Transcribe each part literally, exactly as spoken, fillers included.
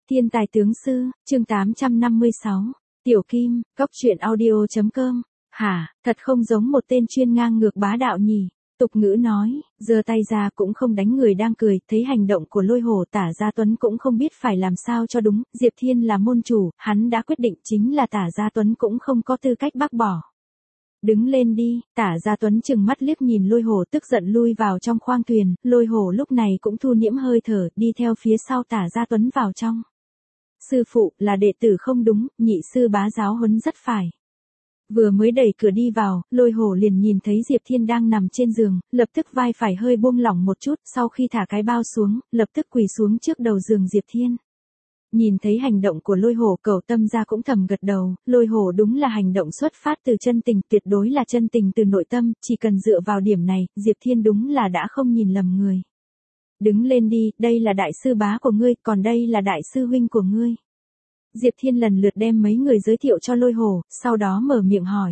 Thiên tài tướng sư, chương tám trăm năm mươi sáu. Tiểu Kim, Cóc truyện audio chấm com. Hả, thật không giống một tên chuyên ngang ngược bá đạo nhỉ. Tục ngữ nói, giơ tay ra cũng không đánh người đang cười, thấy hành động của Lôi Hổ Tả Gia Tuấn cũng không biết phải làm sao cho đúng, Diệp Thiên là môn chủ, hắn đã quyết định chính là Tả Gia Tuấn cũng không có tư cách bác bỏ. Đứng lên đi, Tả Gia Tuấn chừng mắt liếc nhìn Lôi Hổ tức giận lui vào trong khoang thuyền, Lôi Hổ lúc này cũng thu liễm hơi thở, đi theo phía sau Tả Gia Tuấn vào trong. Sư phụ, là đệ tử không đúng, nhị sư bá giáo huấn rất phải. Vừa mới đẩy cửa đi vào, Lôi Hổ liền nhìn thấy Diệp Thiên đang nằm trên giường, lập tức vai phải hơi buông lỏng một chút, sau khi thả cái bao xuống, lập tức quỳ xuống trước đầu giường Diệp Thiên. Nhìn thấy hành động của Lôi Hổ, Cẩu Tâm Gia cũng thầm gật đầu, Lôi Hổ đúng là hành động xuất phát từ chân tình, tuyệt đối là chân tình từ nội tâm, chỉ cần dựa vào điểm này, Diệp Thiên đúng là đã không nhìn lầm người. Đứng lên đi, đây là đại sư bá của ngươi, còn đây là đại sư huynh của ngươi. Diệp Thiên lần lượt đem mấy người giới thiệu cho Lôi Hổ, sau đó mở miệng hỏi.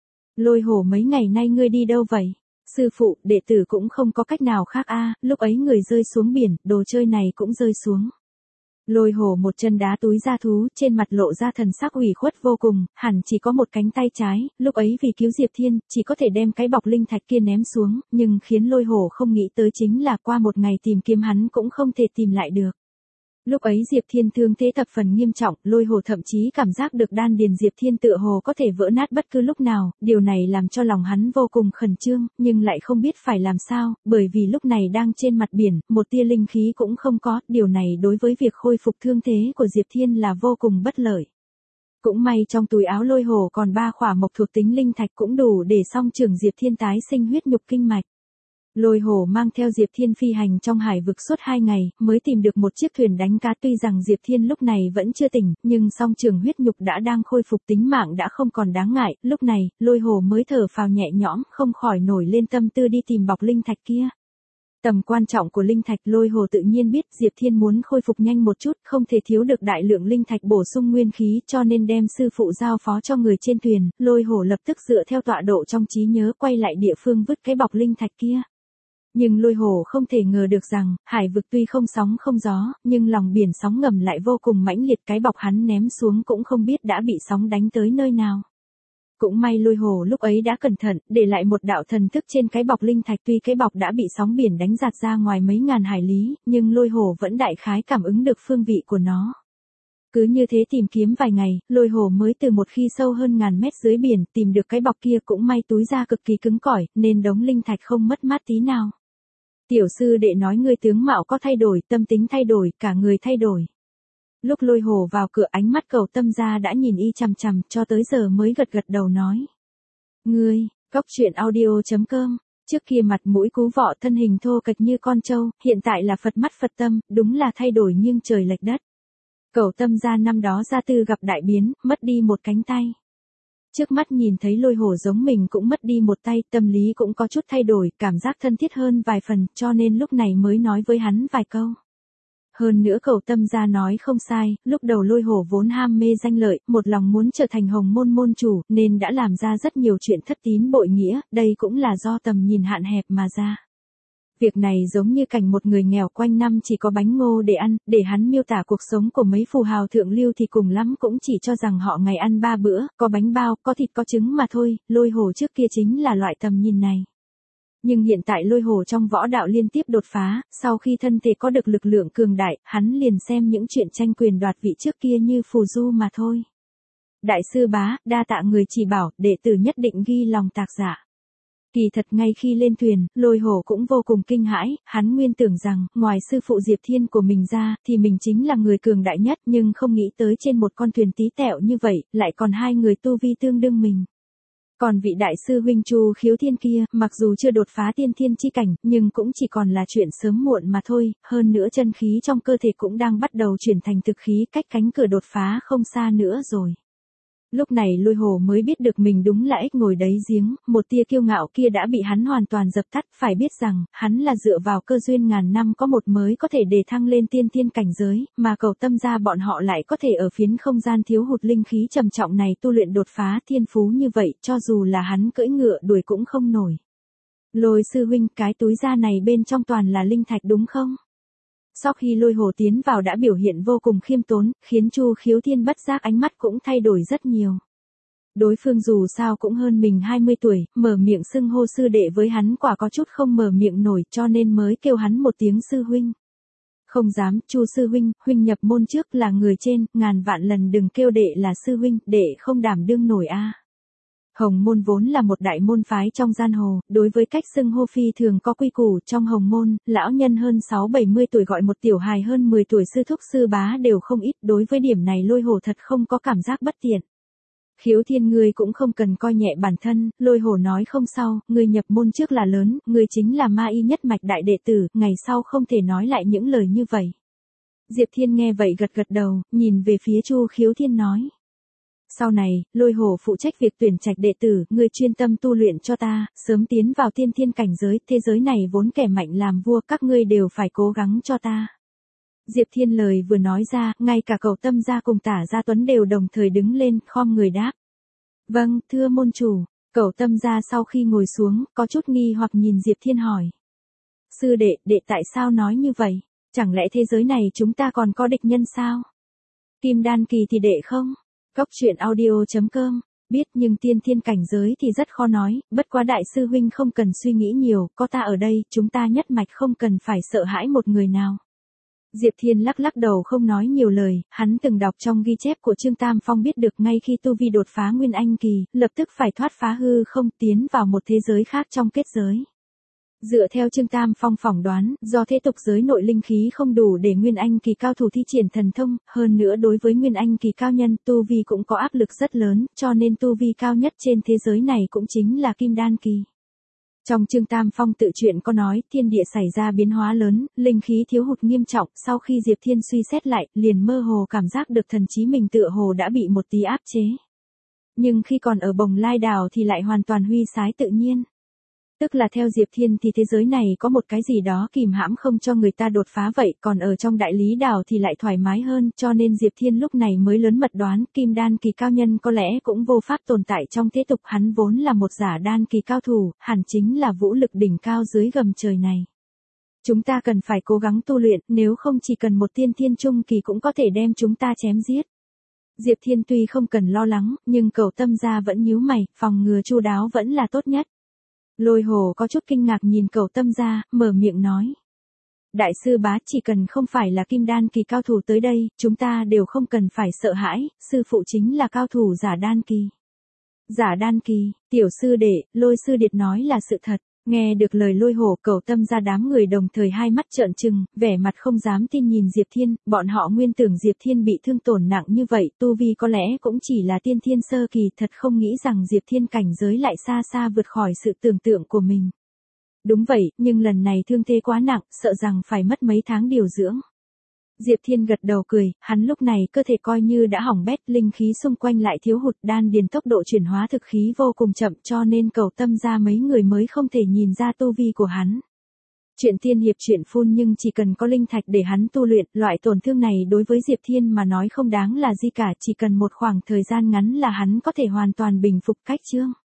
Lôi Hổ, mấy ngày nay ngươi đi đâu vậy? Sư phụ, đệ tử cũng không có cách nào khác a. Lúc ấy người rơi xuống biển, đồ chơi này cũng rơi xuống. Lôi Hổ một chân đá túi da thú, trên mặt lộ ra thần sắc ủy khuất vô cùng, hẳn chỉ có một cánh tay trái, lúc ấy vì cứu Diệp Thiên, chỉ có thể đem cái bọc linh thạch kia ném xuống, nhưng khiến Lôi Hổ không nghĩ tới chính là qua một ngày tìm kiếm hắn cũng không thể tìm lại được. Lúc ấy Diệp Thiên thương thế thập phần nghiêm trọng, Lôi Hổ thậm chí cảm giác được đan điền Diệp Thiên tựa hồ có thể vỡ nát bất cứ lúc nào, điều này làm cho lòng hắn vô cùng khẩn trương, nhưng lại không biết phải làm sao, bởi vì lúc này đang trên mặt biển, một tia linh khí cũng không có, điều này đối với việc khôi phục thương thế của Diệp Thiên là vô cùng bất lợi. Cũng may trong túi áo Lôi Hổ còn ba khỏa mộc thuộc tính linh thạch cũng đủ để song trưởng Diệp Thiên tái sinh huyết nhục kinh mạch. Lôi Hổ mang theo Diệp Thiên phi hành trong hải vực suốt hai ngày, mới tìm được một chiếc thuyền đánh cá, tuy rằng Diệp Thiên lúc này vẫn chưa tỉnh, nhưng song trường huyết nhục đã đang khôi phục, tính mạng đã không còn đáng ngại, lúc này, Lôi Hổ mới thở phào nhẹ nhõm, không khỏi nổi lên tâm tư đi tìm bọc linh thạch kia. Tầm quan trọng của linh thạch, Lôi Hổ tự nhiên biết, Diệp Thiên muốn khôi phục nhanh một chút, không thể thiếu được đại lượng linh thạch bổ sung nguyên khí, cho nên đem sư phụ giao phó cho người trên thuyền, Lôi Hổ lập tức dựa theo tọa độ trong trí nhớ quay lại địa phương vứt cái bọc linh thạch kia. Nhưng Lôi Hổ không thể ngờ được rằng, hải vực tuy không sóng không gió, nhưng lòng biển sóng ngầm lại vô cùng mãnh liệt, cái bọc hắn ném xuống cũng không biết đã bị sóng đánh tới nơi nào. Cũng may Lôi Hổ lúc ấy đã cẩn thận, để lại một đạo thần thức trên cái bọc linh thạch, tuy cái bọc đã bị sóng biển đánh giạt ra ngoài mấy ngàn hải lý, nhưng Lôi Hổ vẫn đại khái cảm ứng được phương vị của nó. Cứ như thế tìm kiếm vài ngày, Lôi Hổ mới từ một khi sâu hơn ngàn mét dưới biển, tìm được cái bọc kia, cũng may túi da cực kỳ cứng cỏi, nên đống linh thạch không mất mát tí nào. Tiểu sư đệ nói ngươi tướng mạo có thay đổi, tâm tính thay đổi, cả người thay đổi. Lúc Lôi Hổ vào cửa, ánh mắt Cẩu Tâm Gia đã nhìn y chằm chằm, cho tới giờ mới gật gật đầu nói. Ngươi, Cóc truyện audio chấm com, trước kia mặt mũi cú vọ, thân hình thô kệch như con trâu, hiện tại là Phật mắt Phật tâm, đúng là thay đổi nghiêng trời lệch đất. Cẩu Tâm Gia năm đó gia tư gặp đại biến, mất đi một cánh tay. Trước mắt nhìn thấy Lôi Hổ giống mình cũng mất đi một tay, tâm lý cũng có chút thay đổi, cảm giác thân thiết hơn vài phần, cho nên lúc này mới nói với hắn vài câu. Hơn nữa Cẩu Tâm Gia nói không sai, lúc đầu Lôi Hổ vốn ham mê danh lợi, một lòng muốn trở thành Hồng Môn môn chủ, nên đã làm ra rất nhiều chuyện thất tín bội nghĩa, đây cũng là do tầm nhìn hạn hẹp mà ra. Việc này giống như cảnh một người nghèo quanh năm chỉ có bánh ngô để ăn, để hắn miêu tả cuộc sống của mấy phù hào thượng lưu thì cùng lắm cũng chỉ cho rằng họ ngày ăn ba bữa, có bánh bao, có thịt có trứng mà thôi, Lôi Hổ trước kia chính là loại tầm nhìn này. Nhưng hiện tại Lôi Hổ trong võ đạo liên tiếp đột phá, sau khi thân thể có được lực lượng cường đại, hắn liền xem những chuyện tranh quyền đoạt vị trước kia như phù du mà thôi. Đại sư bá, đa tạ người chỉ bảo, đệ tử nhất định ghi lòng tạc dạ. Kỳ thật ngay khi lên thuyền, Lôi Hổ cũng vô cùng kinh hãi, hắn nguyên tưởng rằng, ngoài sư phụ Diệp Thiên của mình ra, thì mình chính là người cường đại nhất, nhưng không nghĩ tới trên một con thuyền tí tẹo như vậy, lại còn hai người tu vi tương đương mình. Còn vị đại sư huynh Chu Khiếu Thiên kia, mặc dù chưa đột phá tiên thiên chi cảnh, nhưng cũng chỉ còn là chuyện sớm muộn mà thôi, hơn nữa chân khí trong cơ thể cũng đang bắt đầu chuyển thành thực khí, cách cánh cửa đột phá không xa nữa rồi. Lúc này Lôi Hổ mới biết được mình đúng là ếch ngồi đáy giếng, một tia kiêu ngạo kia đã bị hắn hoàn toàn dập tắt, phải biết rằng, hắn là dựa vào cơ duyên ngàn năm có một mới có thể đề thăng lên tiên thiên cảnh giới, mà Cẩu Tâm Gia bọn họ lại có thể ở phiến không gian thiếu hụt linh khí trầm trọng này tu luyện đột phá thiên phú như vậy, cho dù là hắn cưỡi ngựa đuổi cũng không nổi. Lôi sư huynh, cái túi da này bên trong toàn là linh thạch đúng không? Sau khi Lôi Hồ tiến vào đã biểu hiện vô cùng khiêm tốn, khiến Chu Khiếu Thiên bất giác ánh mắt cũng thay đổi rất nhiều. Đối phương dù sao cũng hơn mình hai mươi tuổi, mở miệng xưng hô sư đệ với hắn quả có chút không mở miệng nổi, cho nên mới kêu hắn một tiếng sư huynh. Không dám, Chu sư huynh, huynh nhập môn trước là người trên, ngàn vạn lần đừng kêu đệ là sư huynh, đệ không đảm đương nổi a. Hồng môn vốn là một đại môn phái trong giang hồ, đối với cách xưng hô phi thường có quy củ, trong hồng môn, lão nhân hơn sáu bảy mươi tuổi gọi một tiểu hài hơn mười tuổi sư thúc sư bá đều không ít, đối với điểm này Lôi Hồ thật không có cảm giác bất tiện. Khiếu Thiên ngươi cũng không cần coi nhẹ bản thân, Lôi Hồ nói không sao, ngươi nhập môn trước là lớn, ngươi chính là ma y nhất mạch đại đệ tử, ngày sau không thể nói lại những lời như vậy. Diệp Thiên nghe vậy gật gật đầu, nhìn về phía Chu Khiếu Thiên nói. Sau này, Lôi Hồ phụ trách việc tuyển trạch đệ tử, ngươi chuyên tâm tu luyện cho ta, sớm tiến vào tiên thiên cảnh giới, thế giới này vốn kẻ mạnh làm vua, các ngươi đều phải cố gắng cho ta. Diệp Thiên lời vừa nói ra, ngay cả Cẩu Tâm Gia cùng Tả Gia Tuấn đều đồng thời đứng lên, khom người đáp. Vâng, thưa môn chủ. Cẩu Tâm Gia sau khi ngồi xuống, có chút nghi hoặc nhìn Diệp Thiên hỏi. Sư đệ, đệ tại sao nói như vậy? Chẳng lẽ thế giới này chúng ta còn có địch nhân sao? Kim đan kỳ thì đệ không? Cốc truyện audio chấm com. Biết nhưng tiên thiên cảnh giới thì rất khó nói, bất quá đại sư huynh không cần suy nghĩ nhiều, có ta ở đây, chúng ta nhất mạch không cần phải sợ hãi một người nào. Diệp Thiên lắc lắc đầu không nói nhiều lời, hắn từng đọc trong ghi chép của Trương Tam Phong biết được ngay khi tu vi đột phá Nguyên Anh kỳ, lập tức phải thoát phá hư không tiến vào một thế giới khác trong kết giới. Dựa theo Trương Tam Phong phỏng đoán, do thế tục giới nội linh khí không đủ để Nguyên Anh kỳ cao thủ thi triển thần thông, hơn nữa đối với Nguyên Anh kỳ cao nhân tu vi cũng có áp lực rất lớn, cho nên tu vi cao nhất trên thế giới này cũng chính là Kim Đan kỳ. Trong Trương Tam Phong tự truyện có nói, thiên địa xảy ra biến hóa lớn, linh khí thiếu hụt nghiêm trọng, sau khi Diệp Thiên suy xét lại, liền mơ hồ cảm giác được thần trí mình tựa hồ đã bị một tí áp chế. Nhưng khi còn ở Bồng Lai Đảo thì lại hoàn toàn huy sái tự nhiên. Tức là theo Diệp Thiên thì thế giới này có một cái gì đó kìm hãm không cho người ta đột phá vậy, còn ở trong Đại Lý Đảo thì lại thoải mái hơn, cho nên Diệp Thiên lúc này mới lớn mật đoán, Kim Đan kỳ cao nhân có lẽ cũng vô pháp tồn tại trong thế tục, hắn vốn là một giả đan kỳ cao thủ, hẳn chính là vũ lực đỉnh cao dưới gầm trời này. Chúng ta cần phải cố gắng tu luyện, nếu không chỉ cần một tiên thiên trung kỳ cũng có thể đem chúng ta chém giết. Diệp Thiên tuy không cần lo lắng, nhưng Cẩu Tâm Gia vẫn nhíu mày, phòng ngừa chu đáo vẫn là tốt nhất. Lôi Hồ có chút kinh ngạc nhìn Cẩu Tâm Gia, mở miệng nói. Đại sư bá, chỉ cần không phải là Kim Đan kỳ cao thủ tới đây, chúng ta đều không cần phải sợ hãi, sư phụ chính là cao thủ giả đan kỳ. Giả đan kỳ, tiểu sư đệ, Lôi sư điệt nói là sự thật. Nghe được lời Lôi Hồ, Cẩu Tâm Gia đám người đồng thời hai mắt trợn trừng, vẻ mặt không dám tin nhìn Diệp Thiên, bọn họ nguyên tưởng Diệp Thiên bị thương tổn nặng như vậy, tu vi có lẽ cũng chỉ là tiên thiên sơ kỳ, thật không nghĩ rằng Diệp Thiên cảnh giới lại xa xa vượt khỏi sự tưởng tượng của mình. Đúng vậy, nhưng lần này thương thế quá nặng, sợ rằng phải mất mấy tháng điều dưỡng. Diệp Thiên gật đầu cười, hắn lúc này cơ thể coi như đã hỏng bét, linh khí xung quanh lại thiếu hụt, đan điền tốc độ chuyển hóa thực khí vô cùng chậm, cho nên Cẩu Tâm Gia mấy người mới không thể nhìn ra tu vi của hắn. Chuyện tiên hiệp chuyện phun nhưng chỉ cần có linh thạch để hắn tu luyện, loại tổn thương này đối với Diệp Thiên mà nói không đáng là gì cả, chỉ cần một khoảng thời gian ngắn là hắn có thể hoàn toàn bình phục cách chương.